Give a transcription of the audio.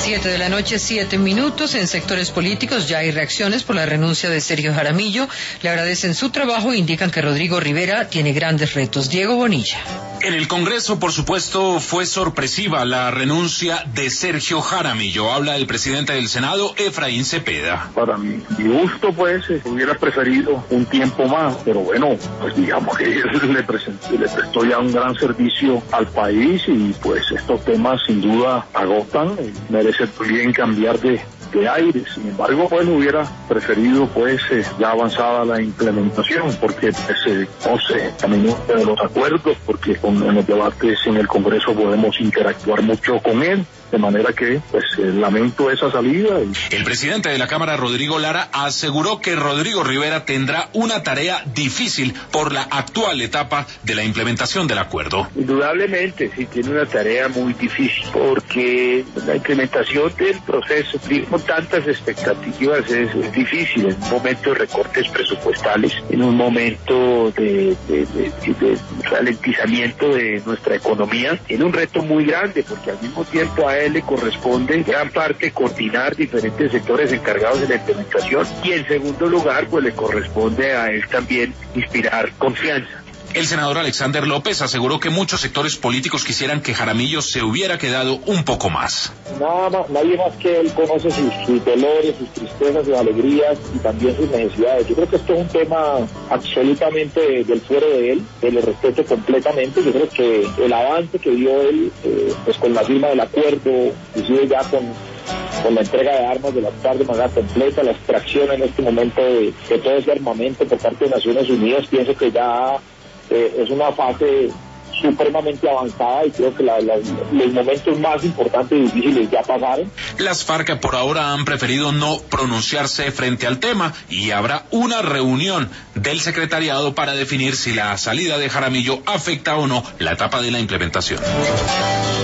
7:07 p.m. En sectores políticos ya hay reacciones por la renuncia de Sergio Jaramillo. Le agradecen su trabajo e indican que Rodrigo Rivera tiene grandes retos. Diego Bonilla. En el Congreso, por supuesto, fue sorpresiva la renuncia de Sergio Jaramillo. Habla el presidente del Senado, Efraín Cepeda. Para mi gusto, pues, hubiera preferido un tiempo más, pero bueno, pues digamos que le prestó ya un gran servicio al país y pues estos temas sin duda agotan, merece bien cambiar de aire. Sin embargo, pues hubiera preferido pues ya avanzada la implementación, porque pues no sé, también de los acuerdos, porque en los debates en el Congreso podemos interactuar mucho con él, de manera que pues lamento esa salida. El presidente de la Cámara, Rodrigo Lara, aseguró que Rodrigo Rivera tendrá una tarea difícil por la actual etapa de la implementación del acuerdo. Indudablemente sí tiene una tarea muy difícil, porque la implementación del proceso con tantas expectativas es difícil en un momento de recortes presupuestales, en un momento de ralentizamiento de nuestra economía, tiene un reto muy grande, porque al mismo tiempo a él le corresponde en gran parte coordinar diferentes sectores encargados de la implementación, y en segundo lugar pues le corresponde a él también inspirar confianza. El senador Alexander López aseguró que muchos sectores políticos quisieran que Jaramillo se hubiera quedado un poco más. Nadie más que él conoce sus dolores, sus tristezas, sus alegrías y también sus necesidades. Yo creo que esto es un tema absolutamente del fuero de él, que le respeto completamente. Yo creo que el avance que dio él, pues con la firma del acuerdo, inclusive ya con la entrega de armas de la TAR de manera completa, la extracción en este momento de todo ese armamento por parte de Naciones Unidas, pienso que ya es una fase supremamente avanzada y creo que los momentos más importantes y difíciles ya pasaron. Las FARC por ahora han preferido no pronunciarse frente al tema y habrá una reunión del secretariado para definir si la salida de Jaramillo afecta o no la etapa de la implementación.